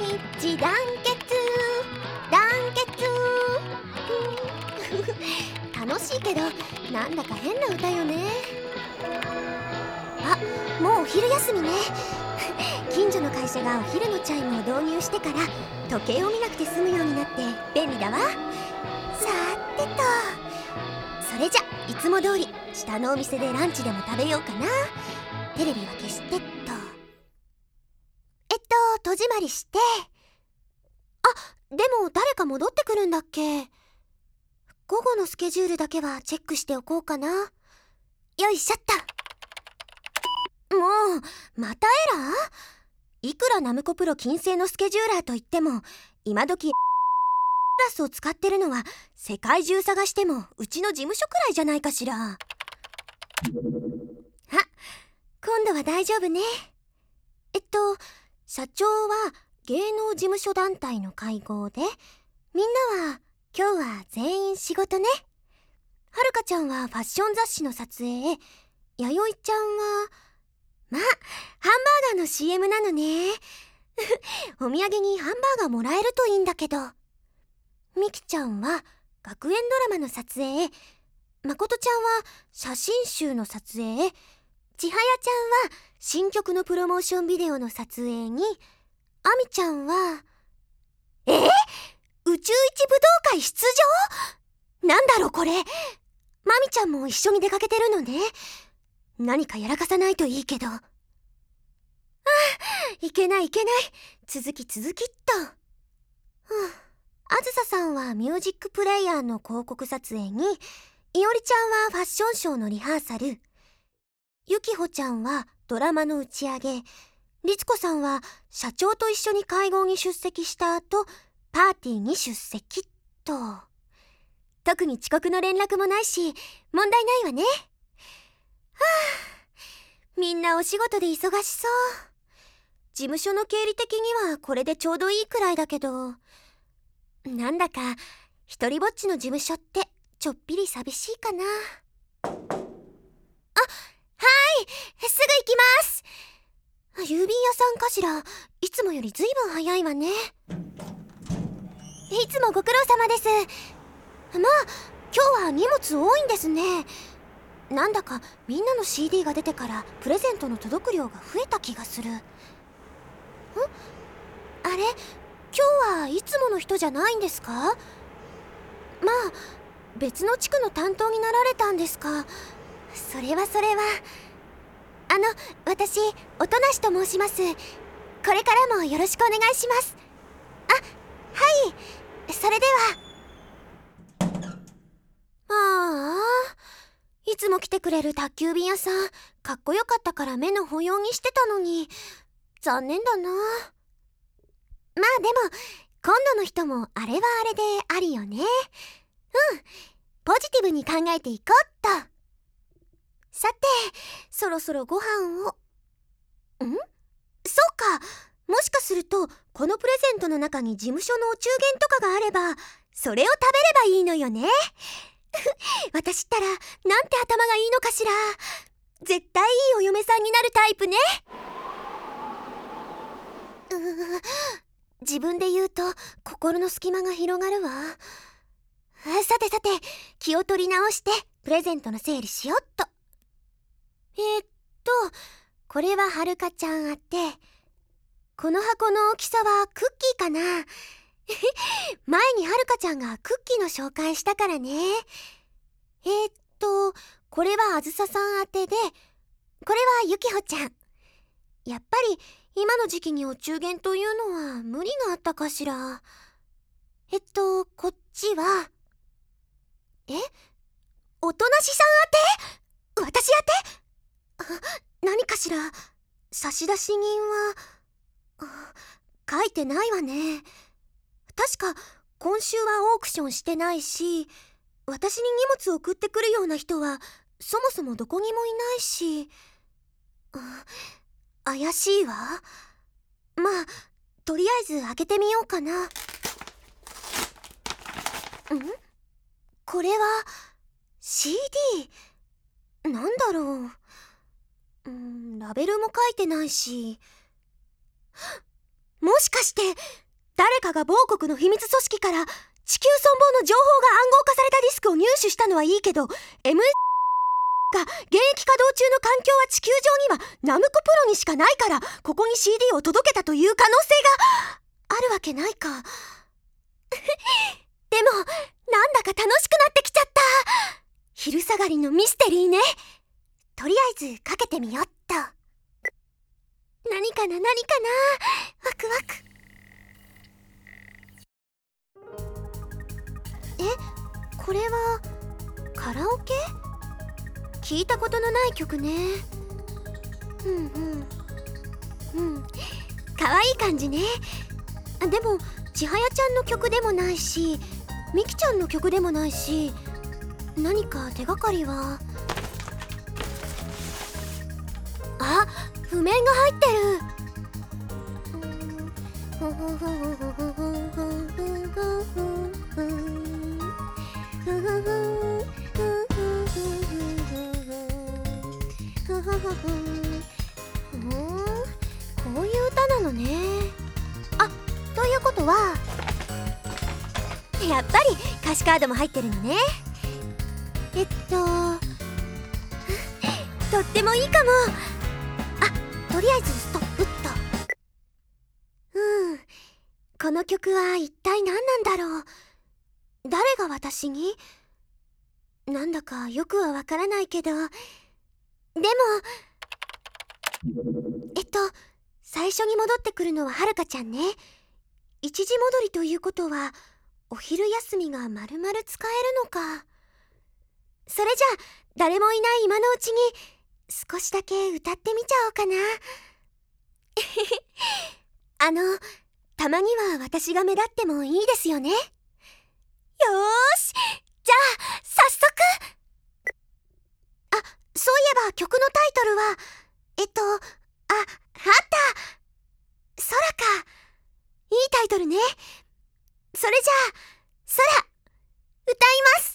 一致団結団結楽しいけどなんだか変な歌よね。あ、もうお昼休みね。近所の会社がお昼のチャイムを導入してから時計を見なくて済むようになって便利だわ。さてと、それじゃいつも通り下のお店でランチでも食べようかな。テレビは消してっと。戸締まりして。あ、でも誰か戻ってくるんだっけ。午後のスケジュールだけはチェックしておこうかな。よいしょっと。もうまたエラー？いくらナムコプロ金星のスケジューラーといっても今時プラスを使ってるのは世界中探してもうちの事務所くらいじゃないかしら。あ、今度は大丈夫ね。社長は芸能事務所団体の会合で、みんなは今日は全員仕事ね。はるかちゃんはファッション雑誌の撮影、やよいちゃんはハンバーガーの CM なのね。お土産にハンバーガーもらえるといいんだけど。みきちゃんは学園ドラマの撮影、まことちゃんは写真集の撮影、ちはやちゃんは新曲のプロモーションビデオの撮影に、あみちゃんは宇宙一武道会出場？なんだろこれ。まみちゃんも一緒に出かけてるのね。何かやらかさないといいけど。いけない。続きっと。あずささんはミュージックプレイヤーの広告撮影に、いおりちゃんはファッションショーのリハーサル、ゆきほちゃんはドラマの打ち上げ、りつこさんは社長と一緒に会合に出席した後、パーティーに出席と。特に遅刻の連絡もないし、問題ないわね。みんなお仕事で忙しそう。事務所の経理的にはこれでちょうどいいくらいだけど、なんだか一人ぼっちの事務所ってちょっぴり寂しいかな。すぐ行きます。郵便屋さんかしら。いつもよりずいぶん早いわね。いつもご苦労様です。まあ今日は荷物多いんですね。なんだかみんなの CD が出てからプレゼントの届く量が増えた気がする。あれ、今日はいつもの人じゃないんですか？まあ別の地区の担当になられたんですか。それは私音無と申します。これからもよろしくお願いします。はい、それでは。いつも来てくれる宅急便屋さんかっこよかったから目の保養にしてたのに、残念だな。まあでも今度の人もあれはあれでありよね。ポジティブに考えていこうっと。さて、そろそろご飯を。そうか、もしかするとこのプレゼントの中に事務所のお中元とかがあれば、それを食べればいいのよね。私ったらなんて頭がいいのかしら。絶対いいお嫁さんになるタイプね。自分で言うと心の隙間が広がるわ。さて気を取り直してプレゼントの整理しよっと。これははるかちゃん宛て。この箱の大きさはクッキーかな。前にはるかちゃんがクッキーの紹介したからね。これはあずささん宛てで、これはゆきほちゃん。やっぱり今の時期にお中元というのは無理があったかしら。こっちはおとなしさん宛て？私宛て？何かしら。差出人は書いてないわね。確か今週はオークションしてないし、私に荷物を送ってくるような人はそもそもどこにもいないし、怪しいわ。まあとりあえず開けてみようかな。これは CD？ なんだろう。ラベルも書いてないし。 もしかして誰かが某国の秘密組織から地球存亡の情報が暗号化されたディスクを入手したのはいいけど、 M が現役稼働中の環境は地球上にはナムコプロにしかないから、ここに CD を届けたという可能性があるわけないか。でもなんだか楽しくなってきちゃった。昼下がりのミステリーね。とりあえずかけてみよっと。何かなワクワク。これはカラオケ？聞いたことのない曲ね。かわいい感じね。でも千早ちゃんの曲でもないし、みきちゃんの曲でもないし、何か手がかりは。あ、譜面が入ってる。こういう歌なのね。あ、ということはやっぱり歌詞カードも入ってるのね。とってもいいかも。とりあえずストップっと。この曲は一体何なんだろう。誰が私に？なんだかよくはわからないけど、でも最初に戻ってくるのははるかちゃんね。一時戻りということはお昼休みがまるまる使えるのか。それじゃあ誰もいない今のうちに少しだけ歌ってみちゃおうかな。たまには私が目立ってもいいですよね。よーし、じゃあ早速。そういえば曲のタイトルはあった空か。いいタイトルね。それじゃあ空歌います。